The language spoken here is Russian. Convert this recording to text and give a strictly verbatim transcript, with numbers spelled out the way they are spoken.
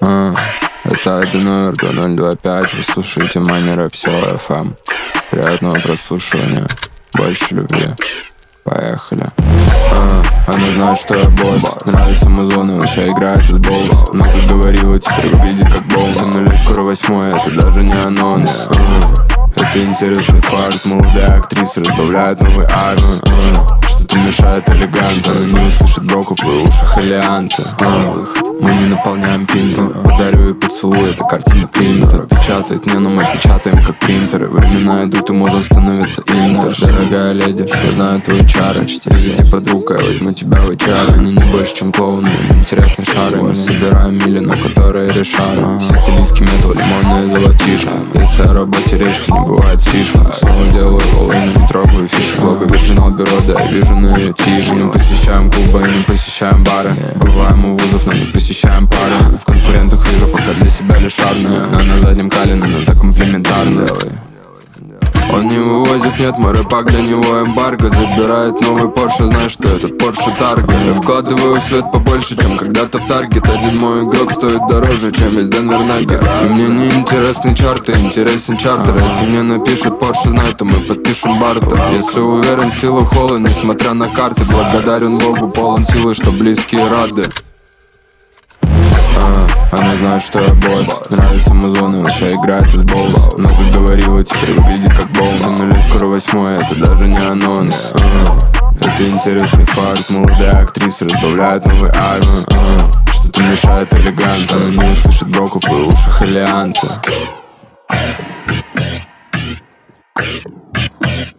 А, это один номер два ноль два пять. Вы слушаете Money Rap Solo эф эм. Приятного прослушивания. Больше любви. Поехали. А, она знает, что я босс. Нравится музон, и вообще играет из боус. Много говорила, теперь выглядит как боус. За нулей скоро восьмой, это даже не анонс. а, Это интересный факт. Молодая актриса разбавляет новый акт. а, Что-то мешает элегантно. Она не услышит броков в ушах элеанта. а, Выход. Мы не наполняем пинты. Подарю и поцелуй, это картина принтер. Печатает мне, но мы печатаем как принтеры. Времена идут, и музон становится интер. Дорогая леди, я знаю твои чары. Приведи подруг, я возьму тебя в эйч ар. Они не больше, чем клоуны, им интересны шары. Мы собираем мили, но которые решали. Сицилийский метал, лимонная золотишко. Если о работе речь, то не бывает слишком. Снова делаю роллы, но не трогаю фиши. Глога Virginal Bureau, да я вижу на ее тише. Не посещаем клубы, не посещаем бары. Бываем у вузов, но не посещаем пары. В конкурентах вижу пока для себя лишь армия. Она на заднем кале, но так комплиментарно. Он не вывозит, нет, мой рэпак для него эмбарго. Забирает новый Порше, знаешь, что этот Порше Тарго. Я вкладываю в свет побольше, чем когда-то в Таргет. Один мой игрок стоит дороже, чем весь Денвер Наггетс. И мне не интересны чарты, интересен чартер. Если мне напишут Порше, знай, то мы подпишем бартер. Если уверен в силу холла, несмотря на карты. Благодарен Богу, полон силы, что близкие рады. Она знает, что я босс. Нравится музон, и вообще играет из боус. Много говорила, теперь выглядит как боус. За нулей скоро восьмой, это даже не анонс. а, Это интересный факт. Молодая актриса разбавляет новый акт. а, Что-то мешает элеганта. Она не услышит броков в ушах элеанта.